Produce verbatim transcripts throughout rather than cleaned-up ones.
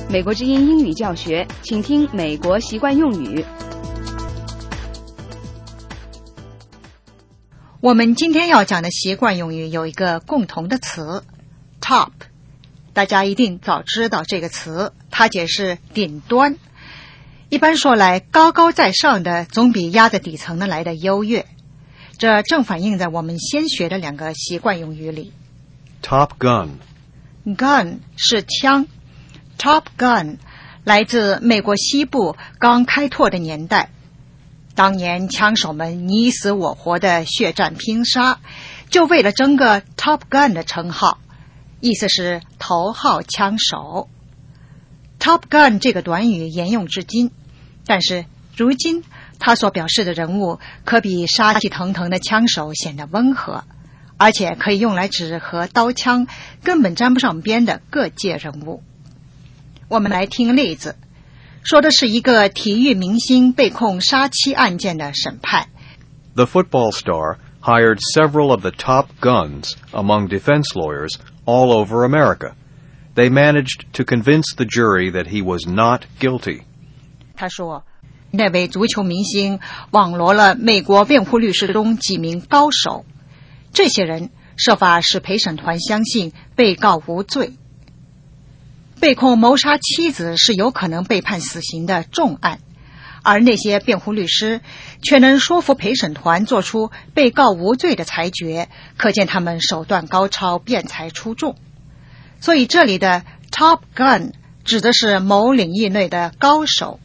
美国之音英语教学，请听美国习惯用语。 我们今天要讲的习惯用语有一个共同的词 top， 大家一定早知道这个词，它解释顶端。一般说来，高高在上的总比压在底层的来的优越，这正反映在我们先学的两个习惯用语里。 Top gun Gun 是枪， Top gun 来自美国西部刚开拓的年代，当年枪手们你死我活的血战拼杀，就为了争个 Top gun 的称号，意思是头号枪手。 Top gun 这个短语沿用至今，但是如今它所表示的人物可比杀气腾腾的枪手显得温和，而且可以用来指和刀枪根本沾不上边的各界人物。我们来听例子，说的是一个体育明星被控杀妻案件的审判。 The football star hired several of the top guns among defense lawyers all over America. They managed to convince the jury that he was not guilty. 他说，那位足球明星网罗了美国辩护律师中几名高手，这些人设法使陪审团相信被告无罪。被控谋杀妻子是有可能被判死刑的重案，而那些辩护律师却能说服陪审团做出被告无罪的裁决，可见他们手段高超，辩才出众。所以这里的 Top Gun 指的是某领域内的高手。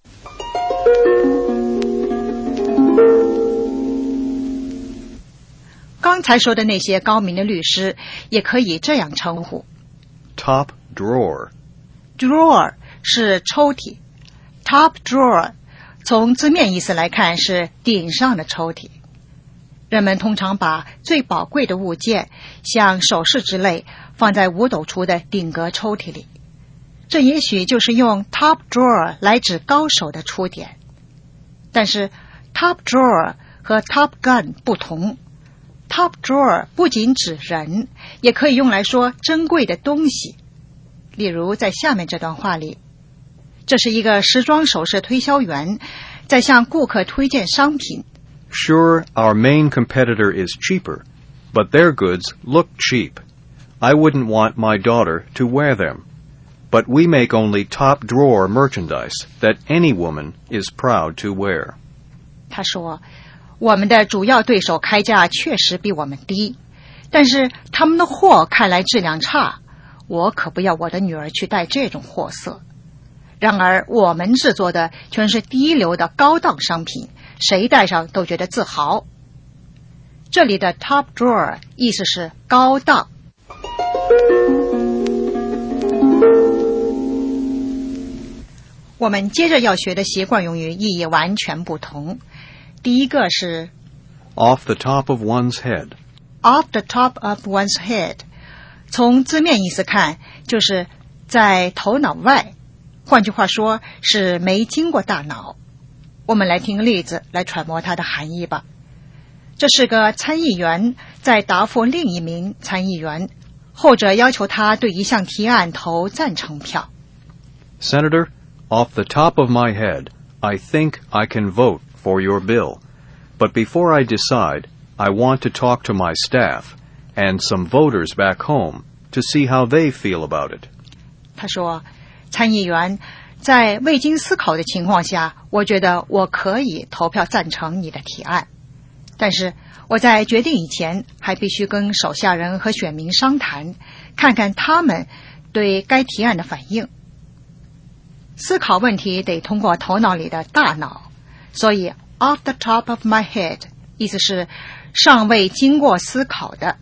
刚才说的那些高明的律师也可以这样称呼。 Top drawer Drawer 是抽屉， Top drawer 从字面意思来看是顶上的抽屉。人们通常把最宝贵的物件，像首饰之类，放在五斗橱的顶格抽屉里，这也许就是用 top drawer 来指高手的出点。但是 top drawer 和 top gun 不同， top drawer 不仅指人，也可以用来说珍贵的东西。例如在下面这段话里，这是一个时装首饰推销员在向顾客推荐商品。 Sure, our main competitor is cheaper, but their goods look cheap. I wouldn't want my daughter to wear them. But we make only top-drawer merchandise that any woman is proud to wear. 他说，我们的主要对手开价确实比我们低，但是他们的货看来质量差，我可不要我的女儿去戴这种货色。然而我们制作的全是第一流的高档商品，谁戴上都觉得自豪。这里的 top drawer 意思是高档。我们接着要学的习惯用语意义完全不同。第一个是 Off the top of one's head. Off the top of one's head， 从字面意思看，就是在头脑外，换句话说是没经过大脑。我们来听例子来揣摩它的含义吧。这是个参议员在答复另一名参议员，后者要求他对一项提案投赞成票。 Senator, off the top of my head, I think I can vote for your bill. But before I decide, I want to talk to my staff and some voters back home to see how they feel about it. 他说，参议员，在未经思考的情况下，我觉得我可以投票赞成你的提案。但是我在决定以前，还必须跟手下人和选民商谈，看看他们对该提案的反应。思考问题得通过头脑里的大脑，所以 off the top of my head 意思是尚未经过思考的。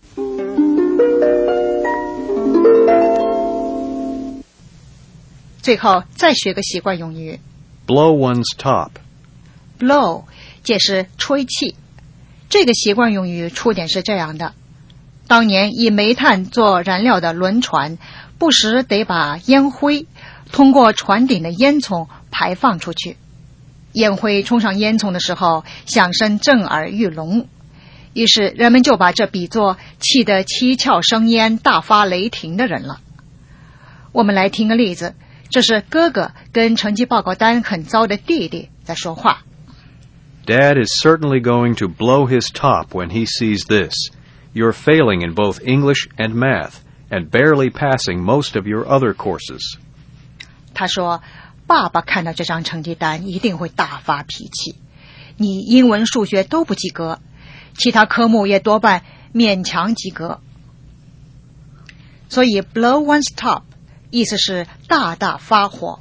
最后再学个习惯用语 Blow one's top. Blow 解释吹气。这个习惯用语出典是这样的，当年以煤炭做燃料的轮船，不时得把烟灰通过船顶的烟囱排放出去，烟灰冲上烟囱的时候，响声震耳欲聋，于是人们就把这比作气得七窍生烟、大发雷霆的人了。 我们来听个例子，这是哥哥跟成绩报告单很糟的弟弟在说话。 Dad is certainly going to blow his top when he sees this. You're failing in both English and math, and barely passing most of your other courses. 他说，爸爸看到这张成绩单一定会大发脾气。你英文、数学都不及格，其他科目也多半勉强及格。所以 blow one's top 意思是大大发火。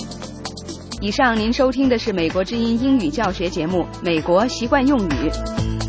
以上您收听的是美国之音英语教学节目《美国习惯用语》。